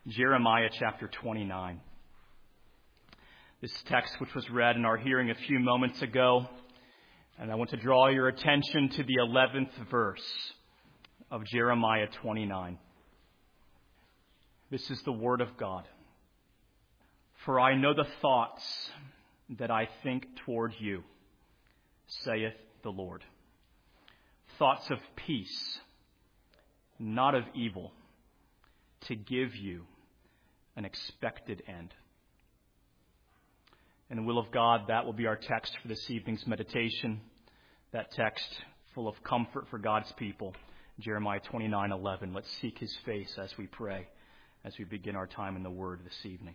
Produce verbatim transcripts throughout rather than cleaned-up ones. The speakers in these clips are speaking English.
Jeremiah chapter twenty-nine. This text, which was read in our hearing a few moments ago, and I want to draw your attention to the eleventh verse of Jeremiah twenty-nine. This is the word of God. For I know the thoughts that I think toward you, saith the Lord. Thoughts of peace, not of evil, to give you an expected end. In the will of God, that will be our text for this evening's meditation. That text full of comfort for God's people, Jeremiah twenty-nine eleven. Let's seek his face as we pray, as we begin our time in the Word this evening.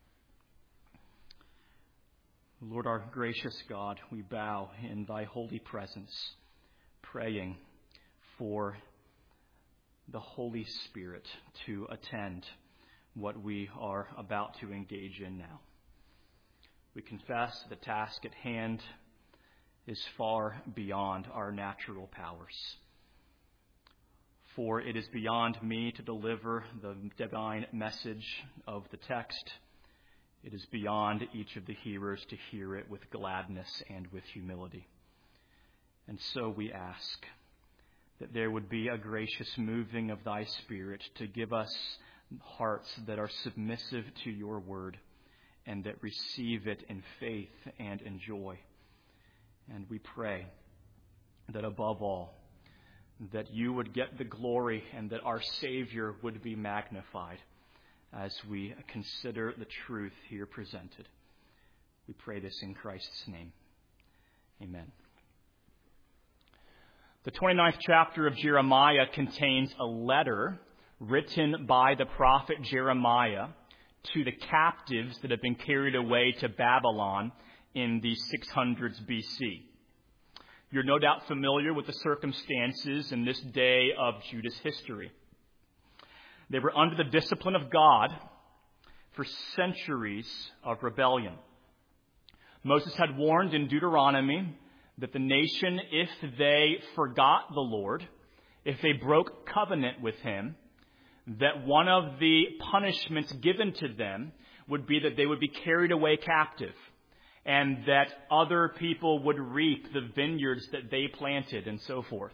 Lord, our gracious God, we bow in thy holy presence, praying for the Holy Spirit to attend what we are about to engage in now. We confess the task at hand is far beyond our natural powers. For it is beyond me to deliver the divine message of the text. It is beyond each of the hearers to hear it with gladness and with humility. And so we ask that there would be a gracious moving of thy Spirit to give us hearts that are submissive to your word and that receive it in faith and in joy. And we pray that above all, that you would get the glory and that our Savior would be magnified as we consider the truth here presented. We pray this in Christ's name. Amen. The twenty-ninth chapter of Jeremiah contains a letter written by the prophet Jeremiah to the captives that have been carried away to Babylon in the six hundreds B C. You're no doubt familiar with the circumstances in this day of Judah's history. They were under the discipline of God for centuries of rebellion. Moses had warned in Deuteronomy that the nation, if they forgot the Lord, if they broke covenant with him, that one of the punishments given to them would be that they would be carried away captive, and that other people would reap the vineyards that they planted, and so forth.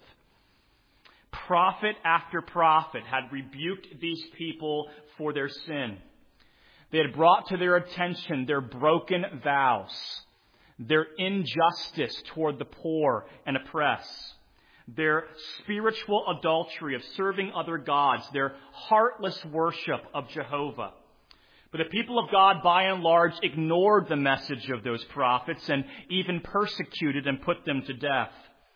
Prophet after prophet had rebuked these people for their sin. They had brought to their attention their broken vows, their injustice toward the poor and oppressed, their spiritual adultery of serving other gods, their heartless worship of Jehovah. But the people of God, by and large, ignored the message of those prophets and even persecuted and put them to death.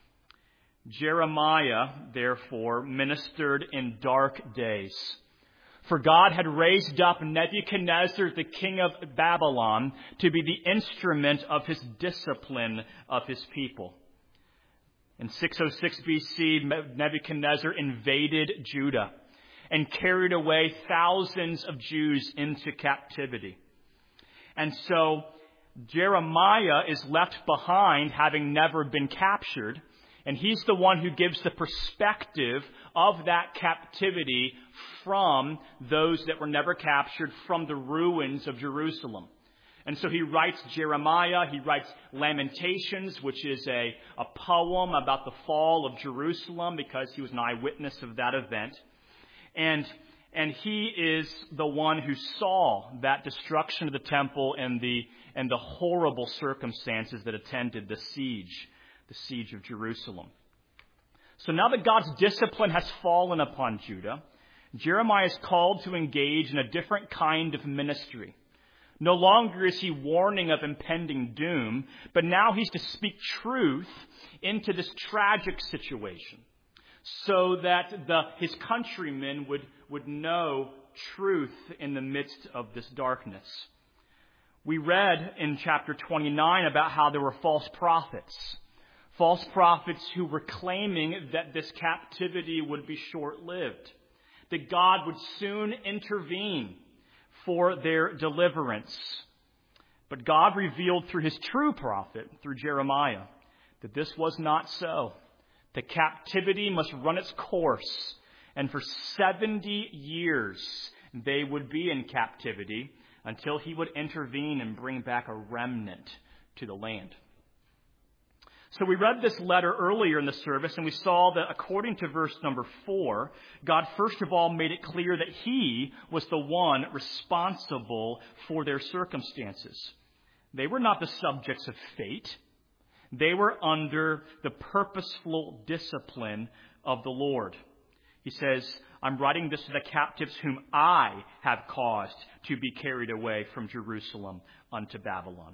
Jeremiah, therefore, ministered in dark days. For God had raised up Nebuchadnezzar, the king of Babylon, to be the instrument of his discipline of his people. In six oh six B C, Nebuchadnezzar invaded Judah and carried away thousands of Jews into captivity. And so Jeremiah is left behind, having never been captured, and he's the one who gives the perspective of that captivity from those that were never captured, from the ruins of Jerusalem. And so he writes Jeremiah, he writes Lamentations, which is a, a poem about the fall of Jerusalem, because he was an eyewitness of that event. And, and he is the one who saw that destruction of the temple and the, and the horrible circumstances that attended the siege, the siege of Jerusalem. So now that God's discipline has fallen upon Judah, Jeremiah is called to engage in a different kind of ministry. No longer is he warning of impending doom, but now he's to speak truth into this tragic situation so that the, his countrymen would, would know truth in the midst of this darkness. We read in chapter twenty-nine about how there were false prophets. False prophets who were claiming that this captivity would be short-lived, that God would soon intervene for their deliverance. But God revealed through his true prophet, through Jeremiah, that this was not so. The captivity must run its course, and for seventy years They would be in captivity until he would intervene and bring back a remnant to the land. So we read this letter earlier in the service, and we saw that according to verse number four, God first of all made it clear that he was the one responsible for their circumstances. They were not the subjects of fate. They were under the purposeful discipline of the Lord. He says, I'm writing this to the captives whom I have caused to be carried away from Jerusalem unto Babylon.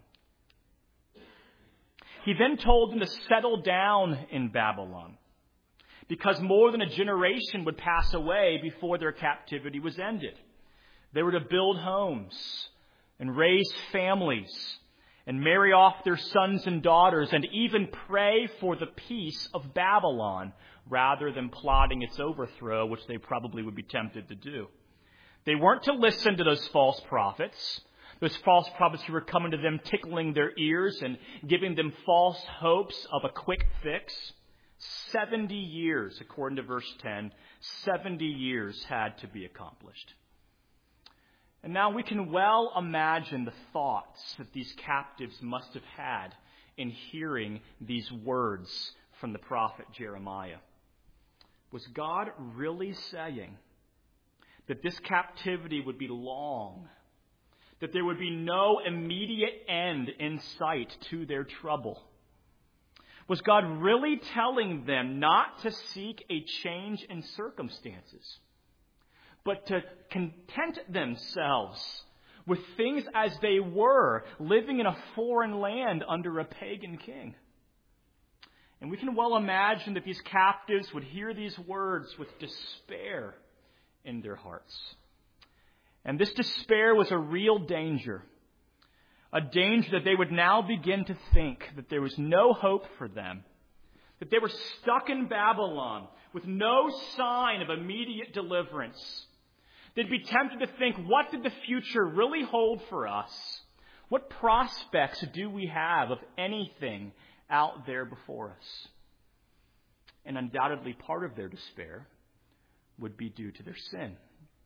He then told them to settle down in Babylon, because more than a generation would pass away before their captivity was ended. They were to build homes and raise families and marry off their sons and daughters and even pray for the peace of Babylon rather than plotting its overthrow, which they probably would be tempted to do. They weren't to listen to those false prophets. Those false prophets who were coming to them, tickling their ears and giving them false hopes of a quick fix. Seventy years, according to verse ten, seventy years had to be accomplished. And now we can well imagine the thoughts that these captives must have had in hearing these words from the prophet Jeremiah. Was God really saying that this captivity would be long? That there would be no immediate end in sight to their trouble? Was God really telling them not to seek a change in circumstances, but to content themselves with things as they were, living in a foreign land under a pagan king? And we can well imagine that these captives would hear these words with despair in their hearts. And this despair was a real danger. A danger that they would now begin to think that there was no hope for them. That they were stuck in Babylon with no sign of immediate deliverance. They'd be tempted to think, what did the future really hold for us? What prospects do we have of anything out there before us? And undoubtedly part of their despair would be due to their sin.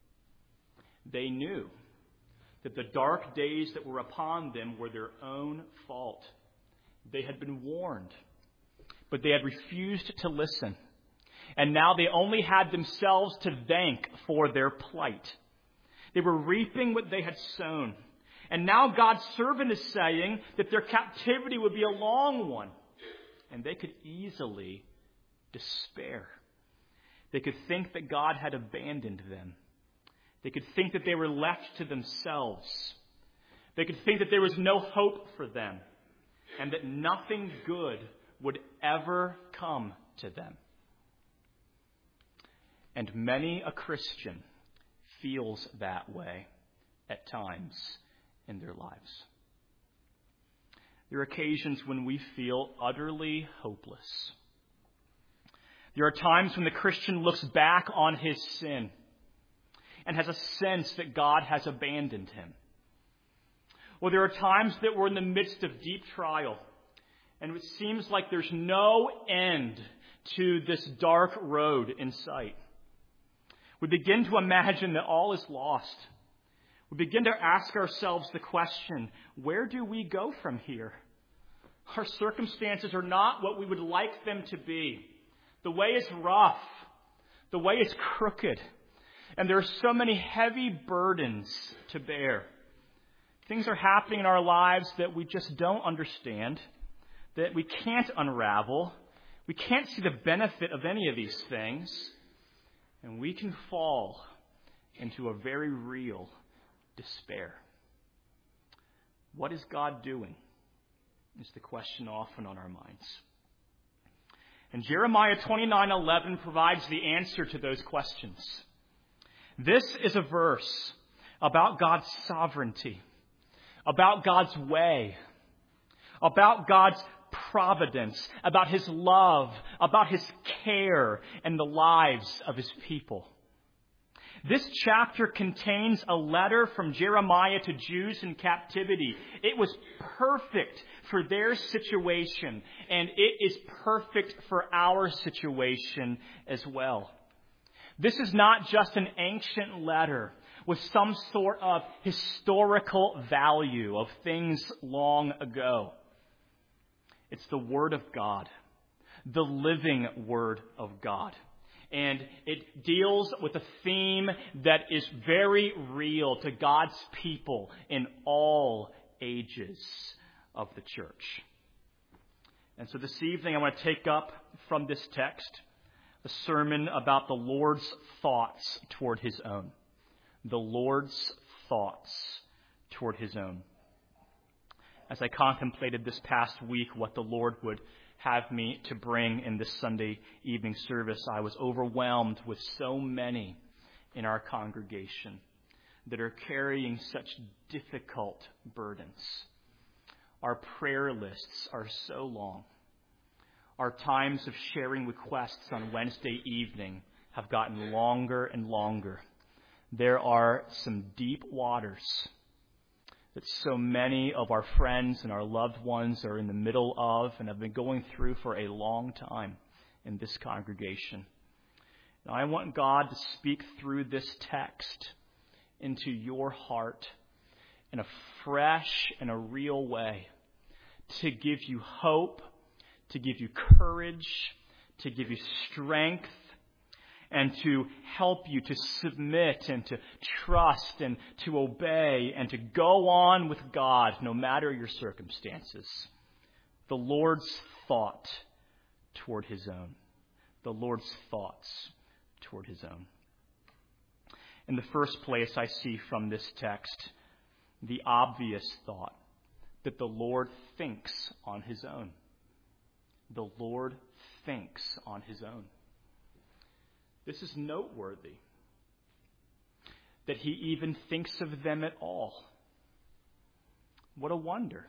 They knew that the dark days that were upon them were their own fault. They had been warned, but they had refused to listen. And now they only had themselves to thank for their plight. They were reaping what they had sown. And now God's servant is saying that their captivity would be a long one. And they could easily despair. They could think that God had abandoned them. They could think that they were left to themselves. They could think that there was no hope for them and that nothing good would ever come to them. And many a Christian feels that way at times in their lives. There are occasions when we feel utterly hopeless. There are times when the Christian looks back on his sin and has a sense that God has abandoned him. Or there are times that we're in the midst of deep trial, and it seems like there's no end to this dark road in sight. We begin to imagine that all is lost. We begin to ask ourselves the question, where do we go from here? Our circumstances are not what we would like them to be. The way is rough. The way is crooked. And there are so many heavy burdens to bear. Things are happening in our lives that we just don't understand, that we can't unravel. We can't see the benefit of any of these things. And we can fall into a very real despair. What is God doing? Is the question often on our minds. And Jeremiah twenty-nine eleven provides the answer to those questions. This is a verse about God's sovereignty, about God's way, about God's providence, about his love, about his care in the lives of his people. This chapter contains a letter from Jeremiah to Jews in captivity. It was perfect for their situation, and it is perfect for our situation as well. This is not just an ancient letter with some sort of historical value of things long ago. It's the Word of God, the living Word of God. And it deals with a theme that is very real to God's people in all ages of the church. And so this evening I want to take up from this text a sermon about the Lord's thoughts toward His own. The Lord's thoughts toward His own. As I contemplated this past week what the Lord would have me to bring in this Sunday evening service, I was overwhelmed with so many in our congregation that are carrying such difficult burdens. Our prayer lists are so long. Our times of sharing requests on Wednesday evening have gotten longer and longer. There are some deep waters that so many of our friends and our loved ones are in the middle of and have been going through for a long time in this congregation. Now, I want God to speak through this text into your heart in a fresh and a real way, to give you hope, to give you courage, to give you strength, and to help you to submit and to trust and to obey and to go on with God no matter your circumstances. The Lord's thought toward His own. The Lord's thoughts toward His own. In the first place, I see from this text the obvious thought that the Lord thinks on His own. The Lord thinks on His own. This is noteworthy, that He even thinks of them at all. What a wonder.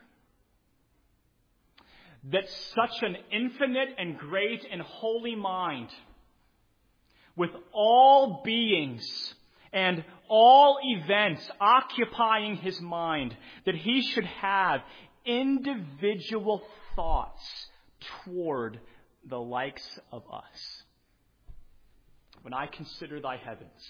That such an infinite and great and holy mind, with all beings and all events occupying His mind, that He should have individual thoughts toward the likes of us. When I consider thy heavens,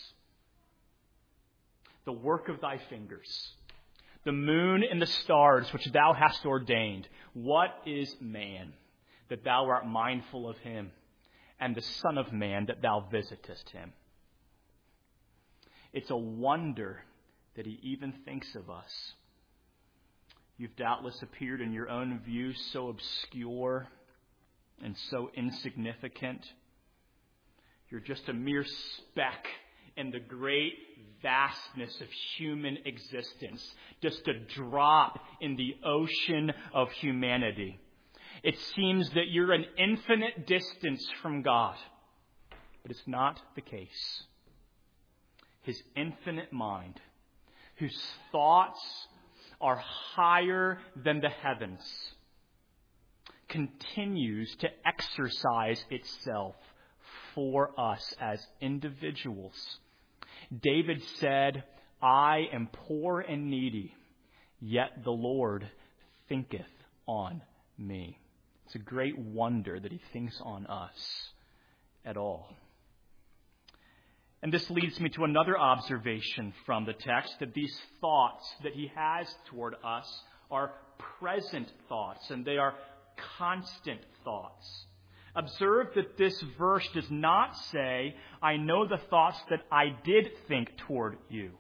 the work of thy fingers, the moon and the stars which thou hast ordained, what is man that thou art mindful of him, and the Son of Man that thou visitest him? It's a wonder that He even thinks of us. You've doubtless appeared in your own view so obscure and so insignificant. You're just a mere speck in the great vastness of human existence, just a drop in the ocean of humanity. It seems that you're an infinite distance from God, but it's not the case. His infinite mind, whose thoughts are higher than the heavens, continues to exercise itself for us as individuals. David said, I am poor and needy, yet the Lord thinketh on me. It's a great wonder that He thinks on us at all. And this leads me to another observation from the text, that these thoughts that He has toward us are present thoughts, and they are constant thoughts. Observe that this verse does not say, I know the thoughts that I did think toward you.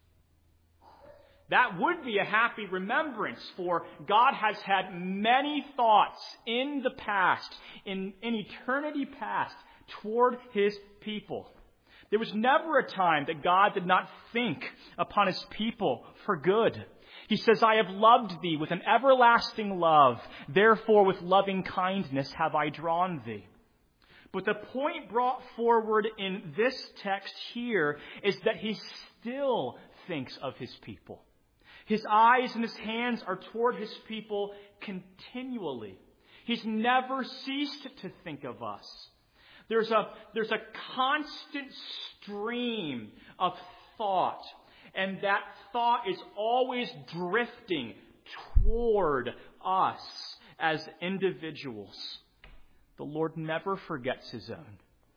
That would be a happy remembrance, for God has had many thoughts in the past, in, in eternity past, toward His people. There was never a time that God did not think upon His people for good. He says, I have loved thee with an everlasting love. Therefore, with loving kindness have I drawn thee. But the point brought forward in this text here is that He still thinks of His people. His eyes and His hands are toward His people continually. He's never ceased to think of us. There's a, there's a constant stream of thought. And that thought is always drifting toward us as individuals. The Lord never forgets His own.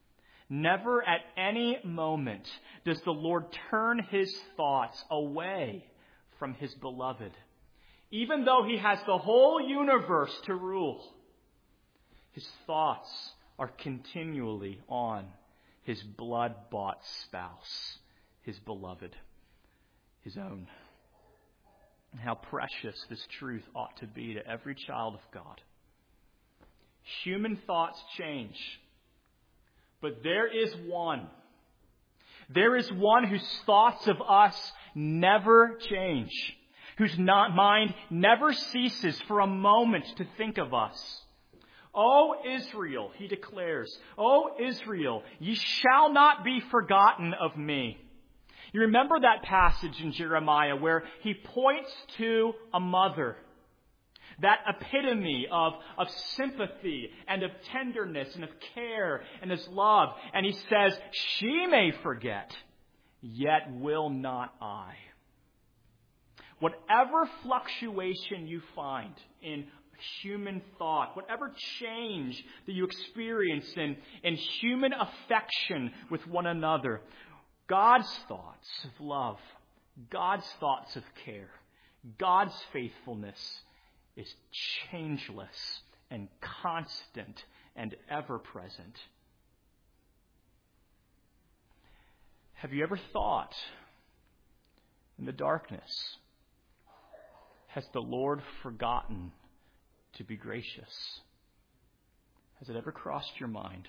Never at any moment does the Lord turn his thoughts away from his beloved. Even though he has the whole universe to rule, his thoughts are continually on his blood-bought spouse, his beloved, his own. And how precious this truth ought to be to every child of God. Human thoughts change, but there is one. There is one whose thoughts of us never change, whose not mind never ceases for a moment to think of us. O Israel, he declares, O Israel, ye shall not be forgotten of me. You remember that passage in Jeremiah where he points to a mother, that epitome of, of sympathy and of tenderness and of care and of love. And he says, she may forget, yet will not I. Whatever fluctuation you find in human thought, whatever change that you experience in, in human affection with one another, God's thoughts of love, God's thoughts of care, God's faithfulness is changeless and constant and ever present. Have you ever thought in the darkness, has the Lord forgotten to be gracious? Has it ever crossed your mind?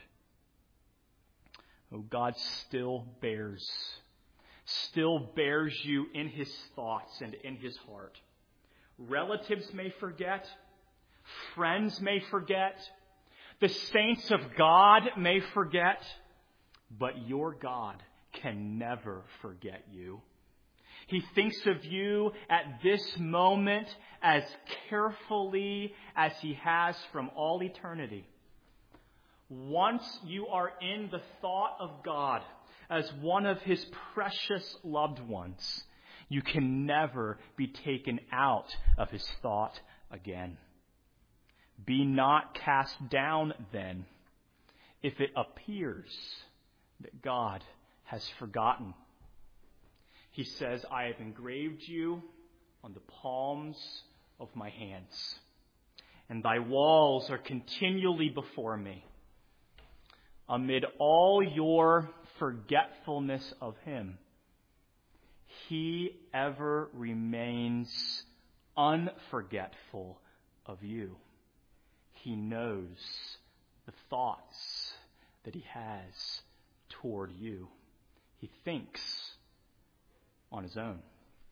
Oh, God still bears, still bears you in his thoughts and in his heart. Relatives may forget, friends may forget, the saints of God may forget, but your God can never forget you. He thinks of you at this moment as carefully as he has from all eternity. Once you are in the thought of God as one of his precious loved ones, you can never be taken out of his thought again. Be not cast down then, if it appears that God has forgotten. He says, I have engraved you on the palms of my hands, and thy walls are continually before me. Amid all your forgetfulness of him, he ever remains unforgetful of you. He knows the thoughts that he has toward you. He thinks on his own.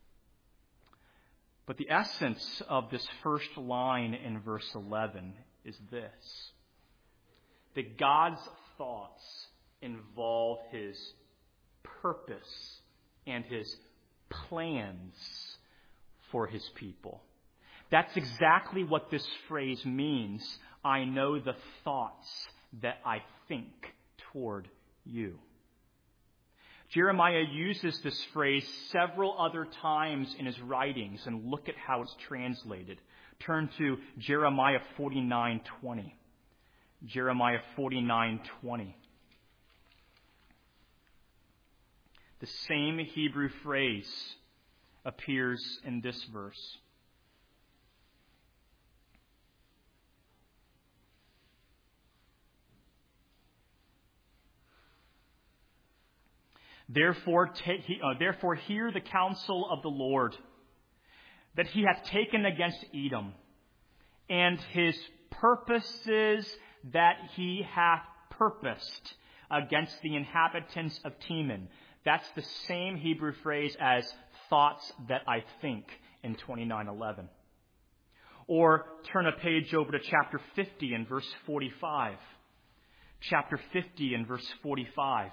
But the essence of this first line in verse eleven is this: that God's thoughts involve his purpose and his plans for his people. That's exactly what this phrase means. I know the thoughts that I think toward you. Jeremiah uses this phrase several other times in his writings, and look at how it's translated. Turn to Jeremiah forty-nine twenty. Jeremiah forty-nine twenty. The same Hebrew phrase appears in this verse. Therefore, take, uh, therefore hear the counsel of the Lord, that he hath taken against Edom, and his purposes that he hath purposed against the inhabitants of Teman. That's the same Hebrew phrase as thoughts that I think in twenty-nine eleven. Or turn a page over to chapter fifty and verse forty-five. Chapter fifty and verse forty-five.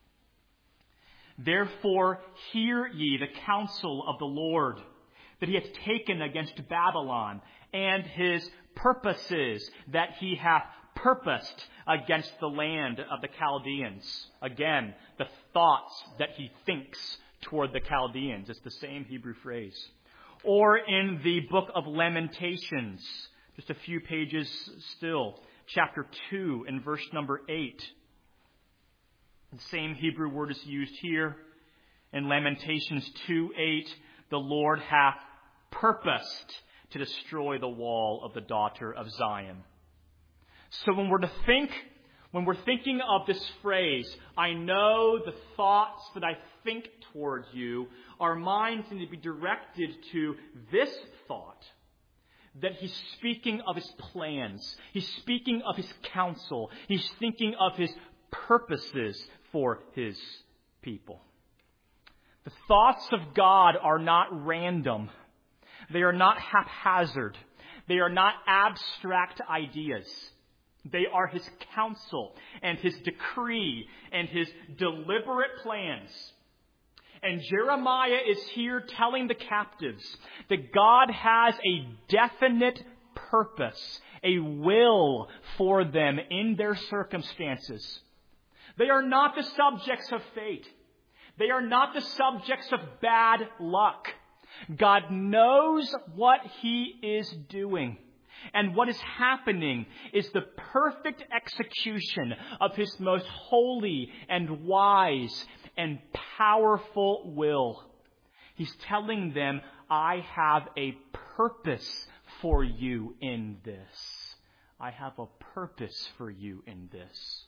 Therefore hear ye the counsel of the Lord, that he hath taken against Babylon, and his purposes that he hath purposed against the land of the Chaldeans. Again, the thoughts that he thinks toward the Chaldeans. It's the same Hebrew phrase. Or in the book of Lamentations, just a few pages still, chapter two and verse number eight. The same Hebrew word is used here in Lamentations two eight. The Lord hath purposed to destroy the wall of the daughter of Zion. So when we're to think, when we're thinking of this phrase, I know the thoughts that I think towards you, our minds need to be directed to this thought, that he's speaking of his plans. He's speaking of his counsel. He's thinking of his purposes for his people. The thoughts of God are not random. They are not haphazard. They are not abstract ideas. They are his counsel and his decree and his deliberate plans. And Jeremiah is here telling the captives that God has a definite purpose, a will for them in their circumstances. They are not the subjects of fate. They are not the subjects of bad luck. God knows what he is doing. And what is happening is the perfect execution of his most holy and wise and powerful will. He's telling them, I have a purpose for you in this. I have a purpose for you in this.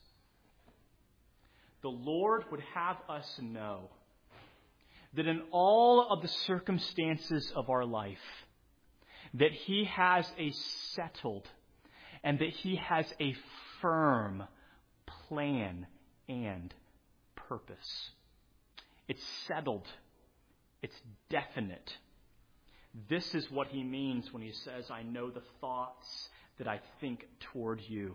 The Lord would have us know that in all of the circumstances of our life, that he has a settled and that he has a firm plan and purpose. It's settled. It's definite. This is what he means when he says, I know the thoughts that I think toward you.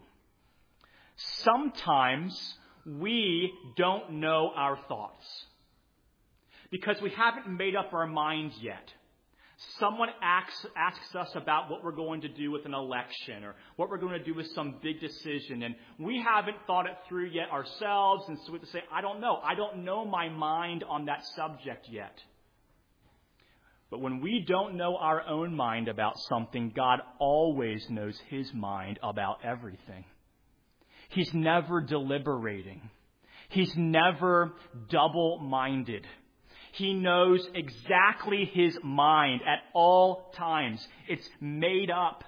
Sometimes we don't know our thoughts because we haven't made up our minds yet. Someone asks, asks us about what we're going to do with an election or what we're going to do with some big decision, and we haven't thought it through yet ourselves, and so we have to say, I don't know. I don't know my mind on that subject yet. But when we don't know our own mind about something, God always knows his mind about everything. He's never deliberating. He's never double-minded. He knows exactly his mind at all times. It's made up.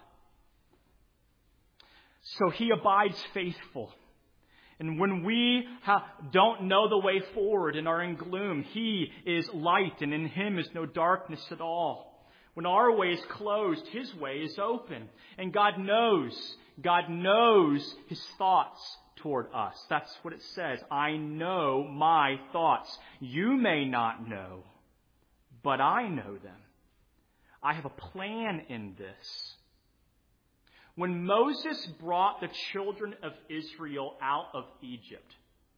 So he abides faithful. And when we ha- don't know the way forward and are in gloom, he is light, and in him is no darkness at all. When our way is closed, his way is open. And God knows, God knows his thoughts toward us. That's what it says. I know my thoughts. You may not know, but I know them. I have a plan in this. When Moses brought the children of Israel out of Egypt,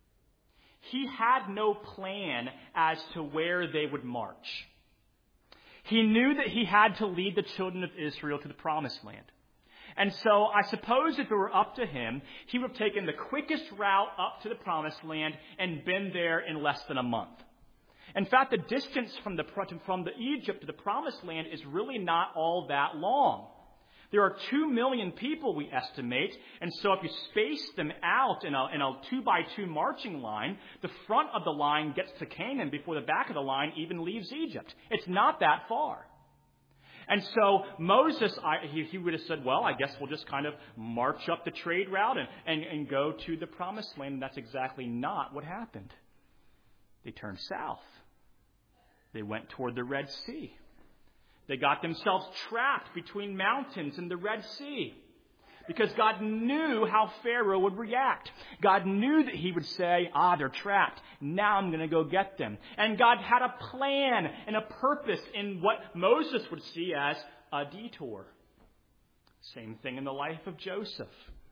he had no plan as to where they would march. He knew that he had to lead the children of Israel to the promised land. And so I suppose if it were up to him, he would have taken the quickest route up to the promised land and been there in less than a month. In fact, the distance from the from the Egypt to the promised land is really not all that long. There are two million people, we estimate, and so if you space them out in a, in a two-by-two marching line, the front of the line gets to Canaan before the back of the line even leaves Egypt. It's not that far. And so Moses, I, he, he would have said, well, I guess we'll just kind of march up the trade route and, and, and go to the promised land. And that's exactly not what happened. They turned south. They went toward the Red Sea. They got themselves trapped between mountains and the Red Sea because God knew how Pharaoh would react. God knew that he would say, ah, they're trapped. Now I'm going to go get them. And God had a plan and a purpose in what Moses would see as a detour. Same thing in the life of Joseph.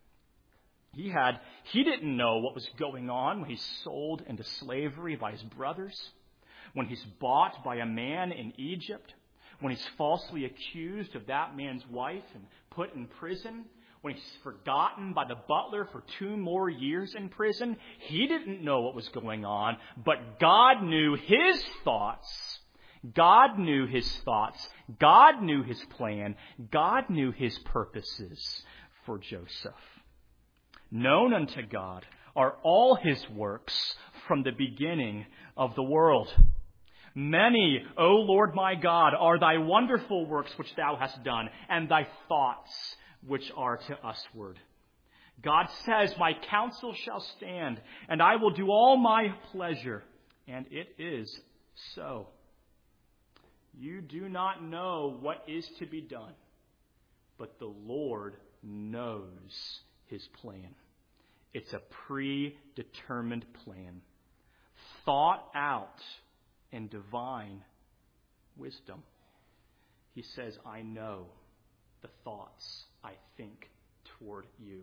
He had, he didn't know what was going on when he's sold into slavery by his brothers, when he's bought by a man in Egypt, when he's falsely accused of that man's wife and put in prison, when he's forgotten by the butler for two more years in prison. He didn't know what was going on, but God knew his thoughts. God knew his thoughts. God knew his plan. God knew his purposes for Joseph. Known unto God are all his works from the beginning of the world. Many, O Lord my God, are thy wonderful works which thou hast done, and thy thoughts which are to usward. God says, my counsel shall stand, and I will do all my pleasure. And it is so. You do not know what is to be done, but the Lord knows his plan. It's a predetermined plan, thought out in divine wisdom. He says, I know the thoughts I think toward you.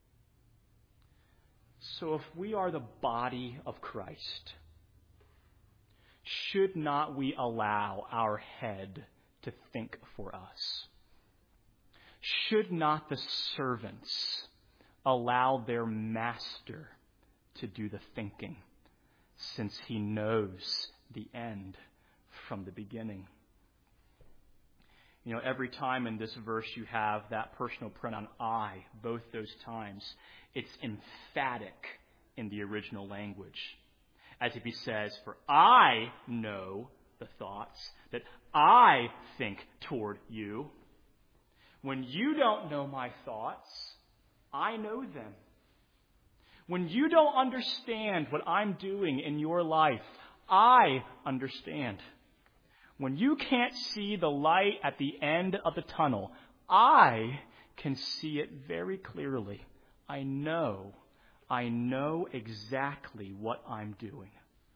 So if we are the body of Christ, should not we allow our head to think for us? Should not the servants allow their master to do the thinking, since he knows the end from the beginning? You know, every time in this verse you have that personal pronoun I, both those times, it's emphatic in the original language. As if he says, for I know the thoughts that I think toward you. When you don't know my thoughts, I know them. When you don't understand what I'm doing in your life, I understand. When you can't see the light at the end of the tunnel, I can see it very clearly. I know, I know exactly what I'm doing.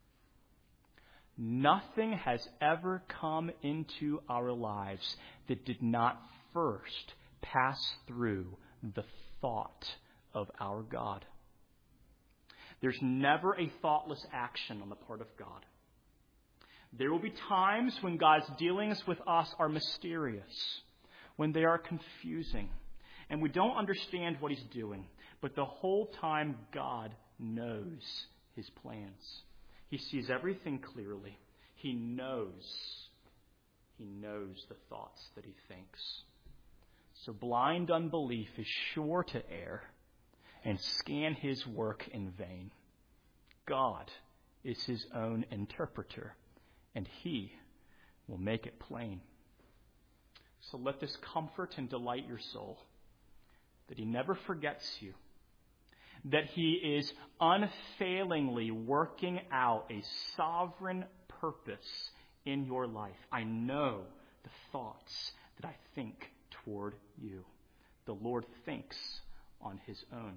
Nothing has ever come into our lives that did not first pass through the thought of our God. There's never a thoughtless action on the part of God. There will be times when God's dealings with us are mysterious, when they are confusing, and we don't understand what he's doing. But the whole time, God knows his plans. He sees everything clearly. He knows. He knows the thoughts that he thinks. So blind unbelief is sure to err and scan his work in vain. God is his own interpreter, and he will make it plain. So let this comfort and delight your soul, that he never forgets you, that he is unfailingly working out a sovereign purpose in your life. I know the thoughts that I think toward you. The Lord thinks on his own.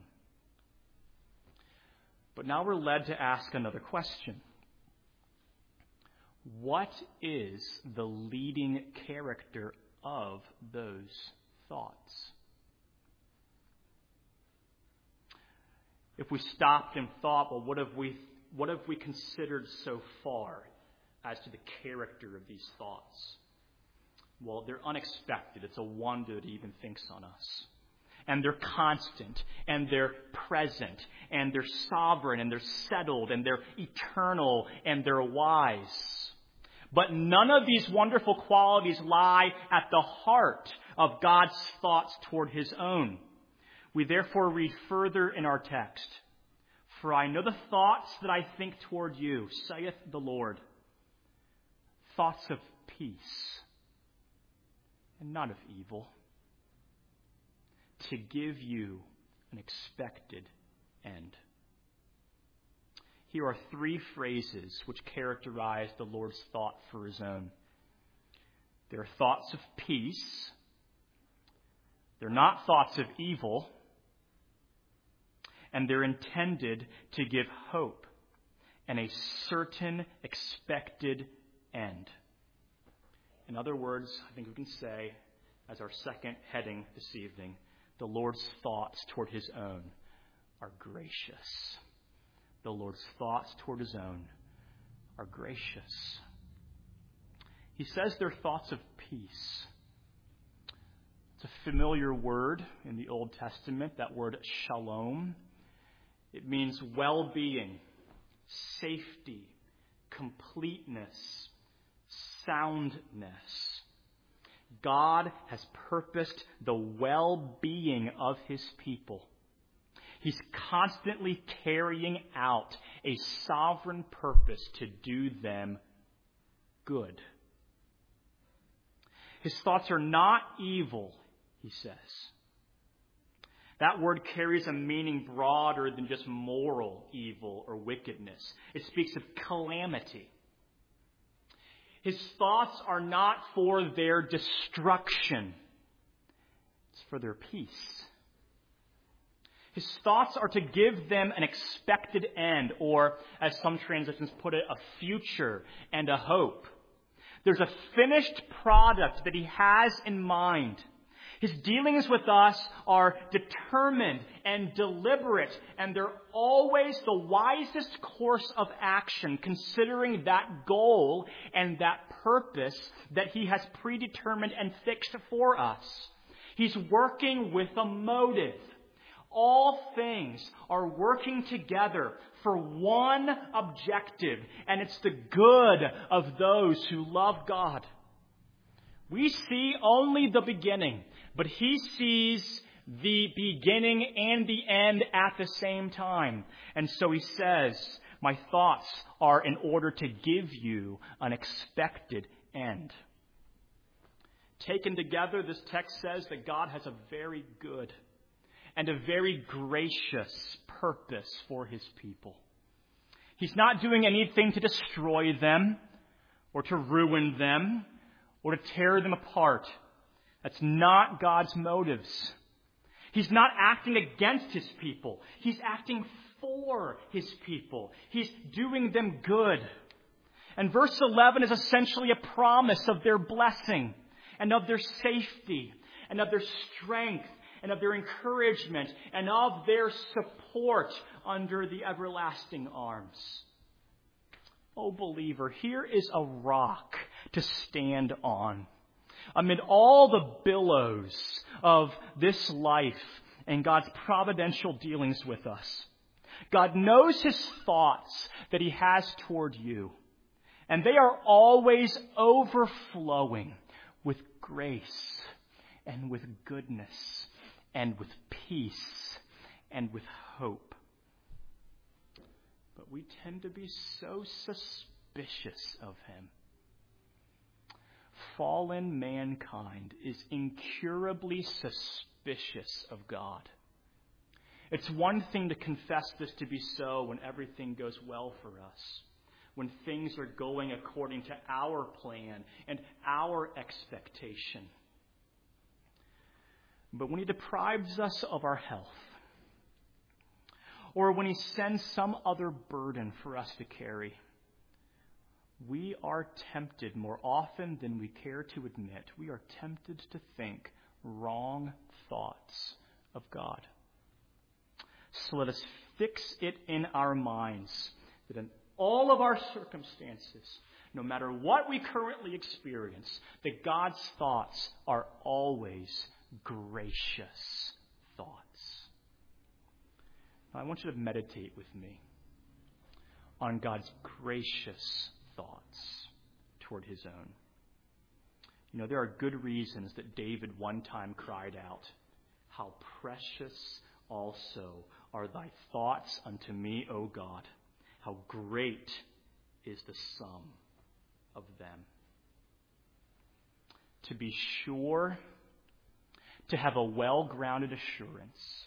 But now we're led to ask another question. What is the leading character of those thoughts? If we stopped and thought, well, what have we what have we considered so far as to the character of these thoughts? Well, they're unexpected. It's a wonder that he even thinks on us. And they're constant, and they're present, and they're sovereign, and they're settled, and they're eternal, and they're wise. But none of these wonderful qualities lie at the heart of God's thoughts toward his own. We therefore read further in our text. For I know the thoughts that I think toward you, saith the Lord. Thoughts of peace and not of evil, to give you an expected end. Here are three phrases which characterize the Lord's thought for his own. They're thoughts of peace. They're not thoughts of evil. And they're intended to give hope and a certain expected end. In other words, I think we can say, as our second heading this evening, the Lord's thoughts toward his own are gracious. The Lord's thoughts toward his own are gracious. He says they're thoughts of peace. It's a familiar word in the Old Testament, that word shalom. It means well-being, safety, completeness, soundness. God has purposed the well-being of his people. He's constantly carrying out a sovereign purpose to do them good. His thoughts are not evil, he says. That word carries a meaning broader than just moral evil or wickedness. It speaks of calamity. His thoughts are not for their destruction. It's for their peace. His thoughts are to give them an expected end, or, as some translations put it, a future and a hope. There's a finished product that he has in mind. His dealings with us are determined and deliberate, and they're always the wisest course of action, considering that goal and that purpose that he has predetermined and fixed for us. He's working with a motive. All things are working together for one objective, and it's the good of those who love God. We see only the beginning, but he sees the beginning and the end at the same time. And so he says, my thoughts are in order to give you an expected end. Taken together, this text says that God has a very good and a very gracious purpose for his people. He's not doing anything to destroy them or to ruin them or to tear them apart. That's not God's motives. He's not acting against his people. He's acting for his people. He's doing them good. And verse eleven is essentially a promise of their blessing and of their safety and of their strength and of their encouragement and of their support under the everlasting arms. Oh, believer, here is a rock to stand on amid all the billows of this life and God's providential dealings with us. God knows his thoughts that he has toward you, and they are always overflowing with grace and with goodness and with peace and with hope. But we tend to be so suspicious of him. Fallen mankind is incurably suspicious of God. It's one thing to confess this to be so when everything goes well for us, when things are going according to our plan and our expectation. But when he deprives us of our health, or when he sends some other burden for us to carry, we are tempted more often than we care to admit. We are tempted to think wrong thoughts of God. So let us fix it in our minds that in all of our circumstances, no matter what we currently experience, that God's thoughts are always gracious thoughts. Now, I want you to meditate with me on God's gracious thoughts toward his own. You know, there are good reasons that David one time cried out, "How precious also are thy thoughts unto me, O God. How great is the sum of them." To be sure, to have a well-grounded assurance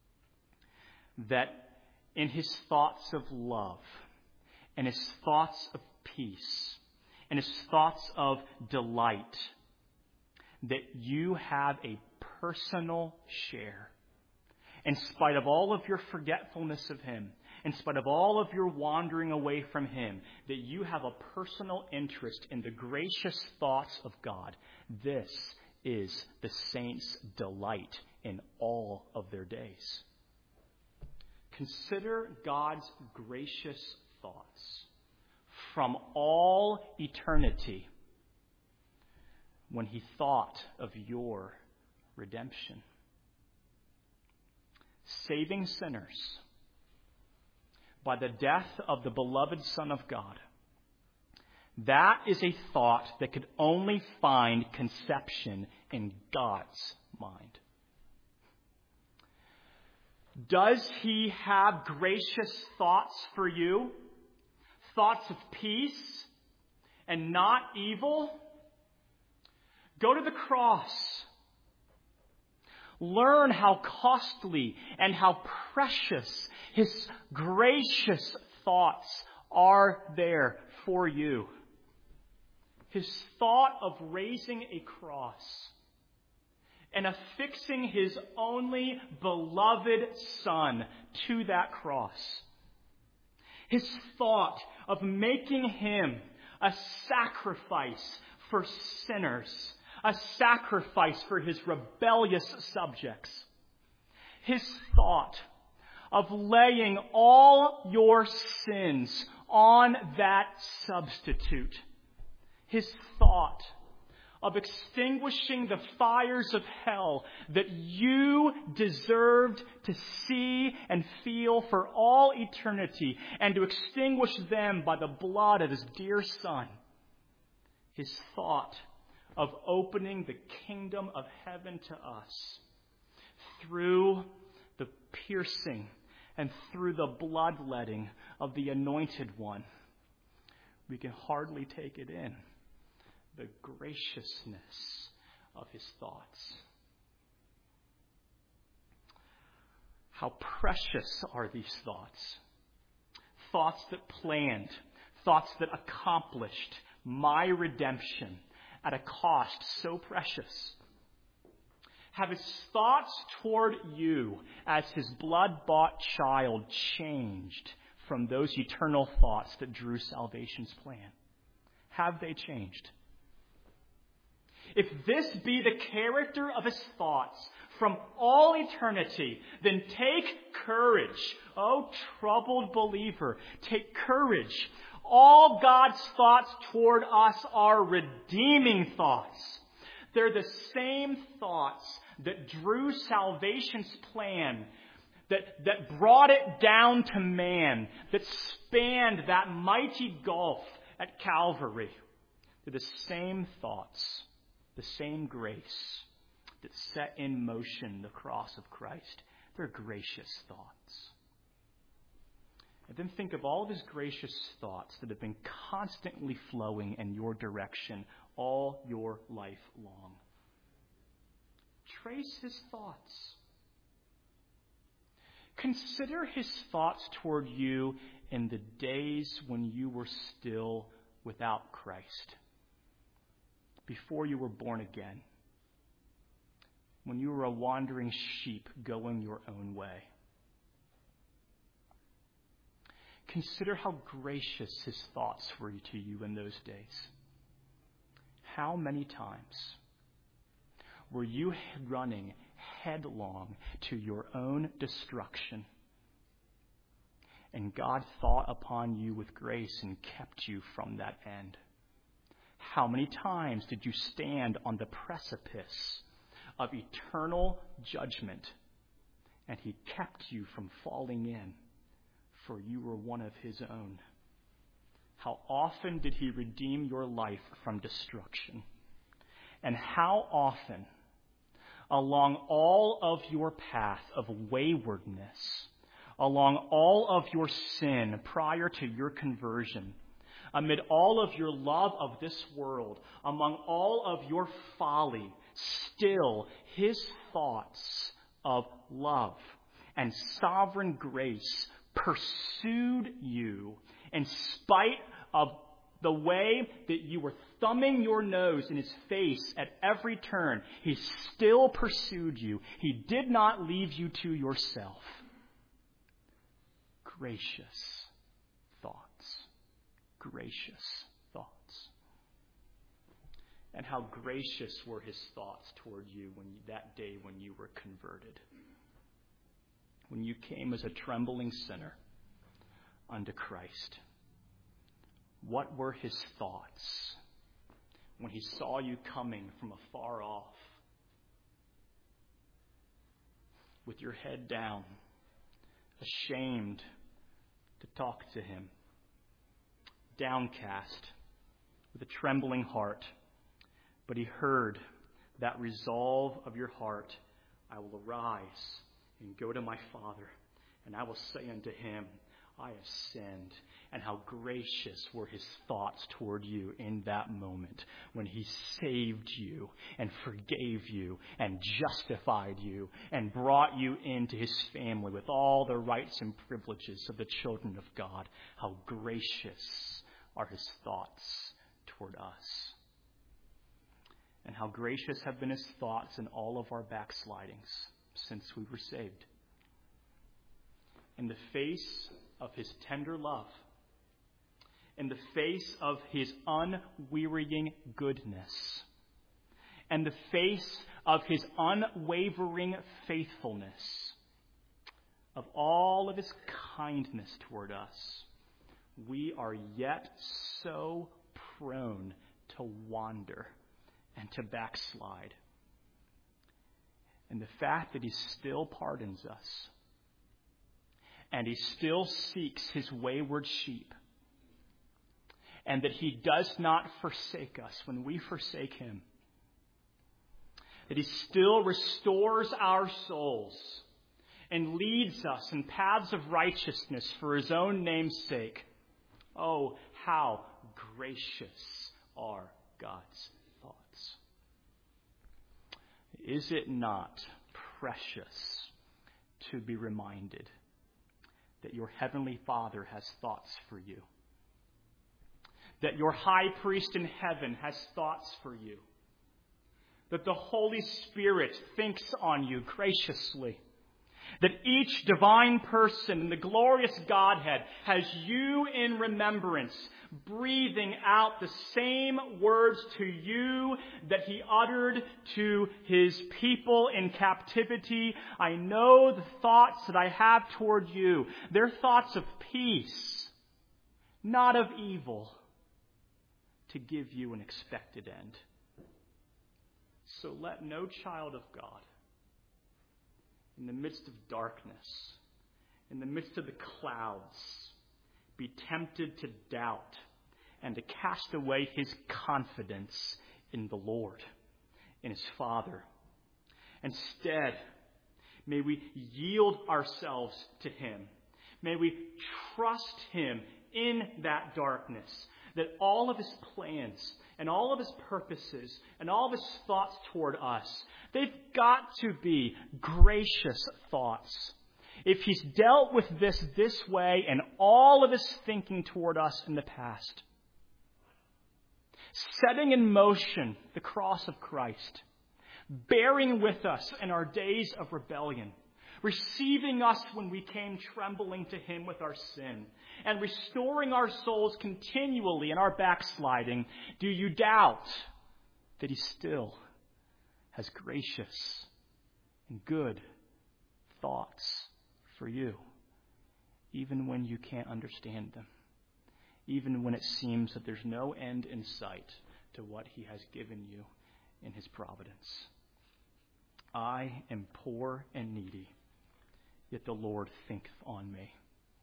that in his thoughts of love and his thoughts of peace and his thoughts of delight, that you have a personal share. In spite of all of your forgetfulness of him, in spite of all of your wandering away from him, that you have a personal interest in the gracious thoughts of God. This is the saints' delight in all of their days. Consider God's gracious thoughts from all eternity when he thought of your redemption. Saving sinners by the death of the beloved Son of God. That is a thought that could only find conception in God's mind. Does he have gracious thoughts for you? Thoughts of peace and not evil? Go to the cross. Learn how costly and how precious his gracious thoughts are there for you. His thought of raising a cross and affixing his only beloved Son to that cross. His thought of making him a sacrifice for sinners, a sacrifice for his rebellious subjects. His thought of laying all your sins on that substitute. His thought of extinguishing the fires of hell that you deserved to see and feel for all eternity, and to extinguish them by the blood of his dear Son. His thought of opening the kingdom of heaven to us through the piercing and through the bloodletting of the Anointed One. We can hardly take it in. The graciousness of his thoughts. How precious are these thoughts? Thoughts that planned, thoughts that accomplished my redemption at a cost so precious. Have his thoughts toward you as his blood-bought child changed from those eternal thoughts that drew salvation's plan? Have they changed? If this be the character of his thoughts from all eternity, then take courage, O troubled believer. Take courage. All God's thoughts toward us are redeeming thoughts. They're the same thoughts that drew salvation's plan, that, that brought it down to man, that spanned that mighty gulf at Calvary. They're the same thoughts. The same grace that set in motion the cross of Christ. They're gracious thoughts. And then think of all of his gracious thoughts that have been constantly flowing in your direction all your life long. Trace his thoughts. Consider his thoughts toward you in the days when you were still without Christ. Before you were born again, when you were a wandering sheep going your own way. Consider how gracious his thoughts were to you in those days. How many times were you running headlong to your own destruction, and God thought upon you with grace and kept you from that end? How many times did you stand on the precipice of eternal judgment, and he kept you from falling in, for you were one of his own? How often did he redeem your life from destruction? And how often, along all of your path of waywardness, along all of your sin prior to your conversion, amid all of your love of this world, among all of your folly, still his thoughts of love and sovereign grace pursued you in spite of the way that you were thumbing your nose in his face at every turn. He still pursued you. He did not leave you to yourself. Gracious thoughts. Gracious thoughts. And how gracious were his thoughts toward you when that day when you were converted. When you came as a trembling sinner unto Christ. What were his thoughts when he saw you coming from afar off, with your head down, ashamed to talk to him, downcast, with a trembling heart? But he heard that resolve of your heart: I will arise and go to my Father, and I will say unto him, I have sinned. And how gracious were his thoughts toward you in that moment when he saved you and forgave you and justified you and brought you into his family with all the rights and privileges of the children of God. How gracious are his thoughts toward us. And how gracious have been his thoughts in all of our backslidings since we were saved. In the face of his tender love, in the face of his unwearying goodness, and the face of his unwavering faithfulness, of all of his kindness toward us, we are yet so prone to wander and to backslide. And the fact that he still pardons us, and he still seeks his wayward sheep, and that he does not forsake us when we forsake him, that he still restores our souls and leads us in paths of righteousness for his own name's sake. Oh, how gracious are God's thoughts. Is it not precious to be reminded that your heavenly Father has thoughts for you? That your high priest in heaven has thoughts for you? That the Holy Spirit thinks on you graciously? That each divine person in the glorious Godhead has you in remembrance, breathing out the same words to you that he uttered to his people in captivity. I know the thoughts that I have toward you. They're thoughts of peace, not of evil, to give you an expected end. So let no child of God, in the midst of darkness, in the midst of the clouds, be tempted to doubt and to cast away his confidence in the Lord, in his Father. Instead, may we yield ourselves to him. May we trust him in that darkness, that all of his plans and all of his purposes and all of his thoughts toward us, they've got to be gracious thoughts. If he's dealt with this this way in all of his thinking toward us in the past, setting in motion the cross of Christ, bearing with us in our days of rebellion, receiving us when we came trembling to him with our sin, and restoring our souls continually in our backsliding, do you doubt that he still has gracious and good thoughts for you, even when you can't understand them, even when it seems that there's no end in sight to what he has given you in his providence? I am poor and needy, yet the Lord thinketh on me.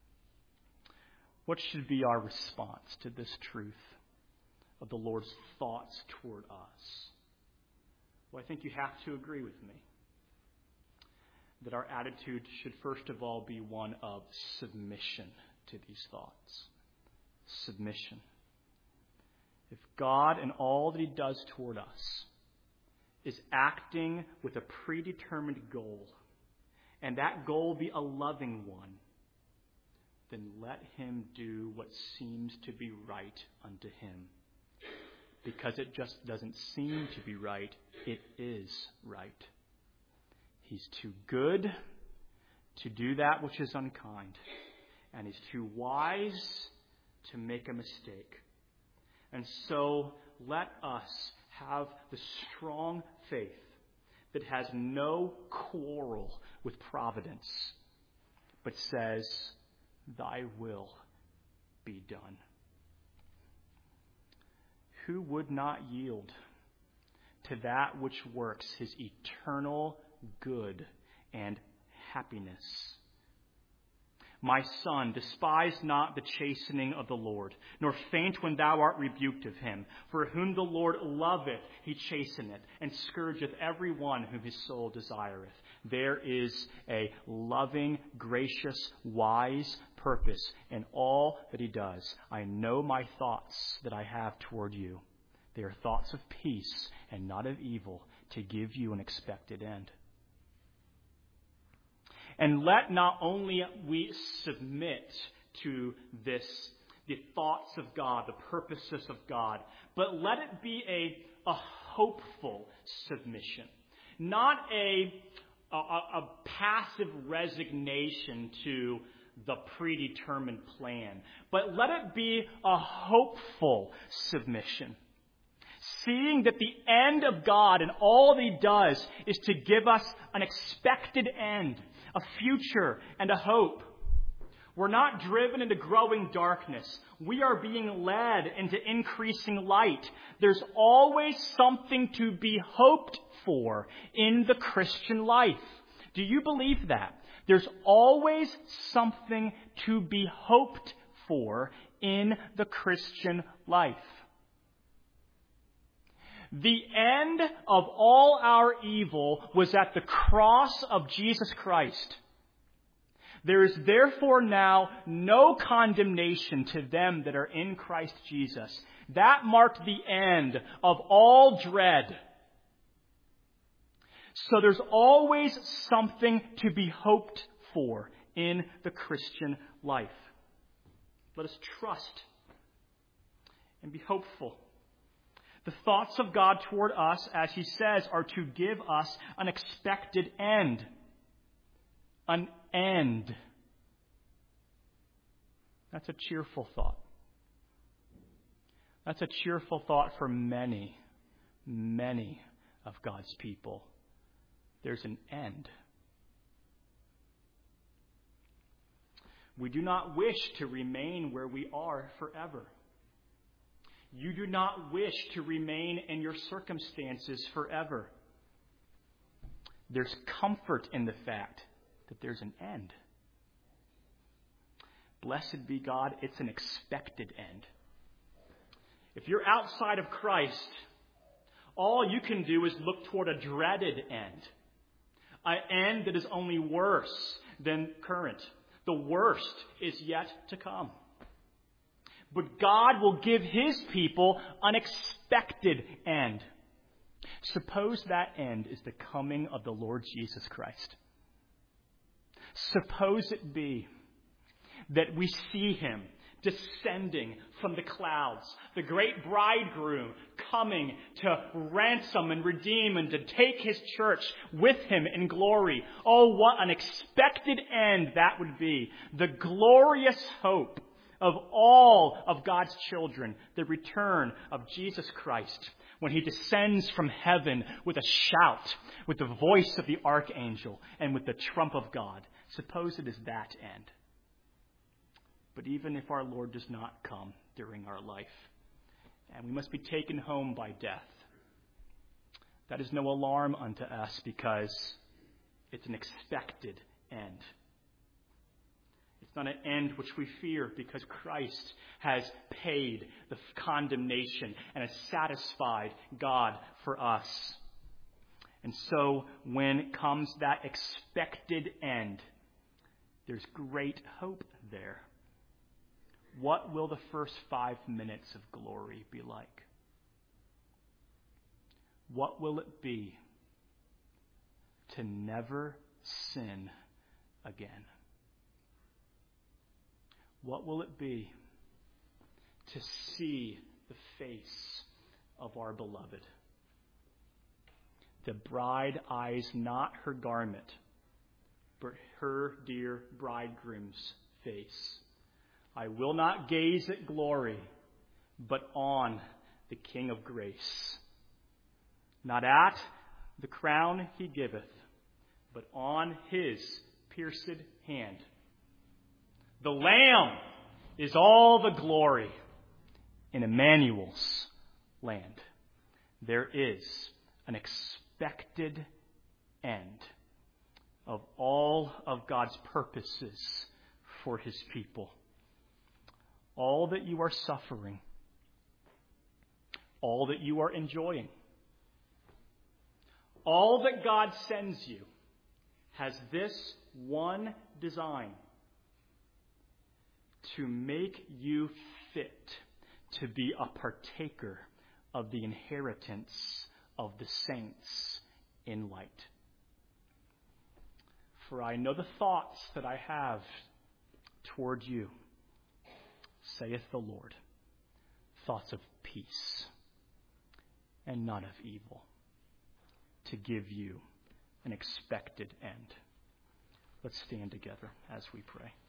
What should be our response to this truth of the Lord's thoughts toward us? Well, I think you have to agree with me that our attitude should first of all be one of submission to these thoughts. Submission. If God and all that he does toward us is acting with a predetermined goal, and that goal be a loving one, then let him do what seems to be right unto him. Because it just doesn't seem to be right, it is right. He's too good to do that which is unkind, and he's too wise to make a mistake. And so let us have the strong faith that has no quarrel with providence, but says, thy will be done. Who would not yield to that which works his eternal good and happiness? My son, despise not the chastening of the Lord, nor faint when thou art rebuked of him. For whom the Lord loveth, he chasteneth, and scourgeth every one whom his soul desireth. There is a loving, gracious, wise purpose in all that he does. I know my thoughts that I have toward you. They are thoughts of peace and not of evil, to give you an expected end. And let not only we submit to this, the thoughts of God, the purposes of God, but let it be a, a hopeful submission, not a, a, a passive resignation to the predetermined plan, but let it be a hopeful submission. Seeing that the end of God and all that he does is to give us an expected end, a future, and a hope. We're not driven into growing darkness. We are being led into increasing light. There's always something to be hoped for in the Christian life. Do you believe that? There's always something to be hoped for in the Christian life. The end of all our evil was at the cross of Jesus Christ. There is therefore now no condemnation to them that are in Christ Jesus. That marked the end of all dread. So there's always something to be hoped for in the Christian life. Let us trust and be hopeful. The thoughts of God toward us, as he says, are to give us an expected end. An end. That's a cheerful thought. That's a cheerful thought for many, many of God's people. There's an end. We do not wish to remain where we are forever. You do not wish to remain in your circumstances forever. There's comfort in the fact that there's an end. Blessed be God, it's an expected end. If you're outside of Christ, all you can do is look toward a dreaded end. An end that is only worse than current. The worst is yet to come. But God will give his people an expected end. Suppose that end is the coming of the Lord Jesus Christ. Suppose it be that we see him descending from the clouds, the great bridegroom coming to ransom and redeem and to take his church with him in glory. Oh, what an expected end that would be. The glorious hope of all of God's children, the return of Jesus Christ, when he descends from heaven with a shout, with the voice of the archangel, and with the trump of God. Suppose it is that end. But even if our Lord does not come during our life, and we must be taken home by death, that is no alarm unto us, because it's an expected end. It's not an end which we fear, because Christ has paid the condemnation and has satisfied God for us. And so when comes that expected end, there's great hope there. What will the first five minutes of glory be like? What will it be to never sin again? What will it be to see the face of our beloved? The bride eyes not her garment, but her dear bridegroom's face. I will not gaze at glory, but on the King of grace. Not at the crown he giveth, but on his pierced hand. The Lamb is all the glory in Emmanuel's land. There is an expected end of all of God's purposes for his people. All that you are suffering, all that you are enjoying, all that God sends you has this one design: to make you fit to be a partaker of the inheritance of the saints in light. For I know the thoughts that I have toward you, saith the Lord, thoughts of peace and not of evil, to give you an expected end. Let's stand together as we pray.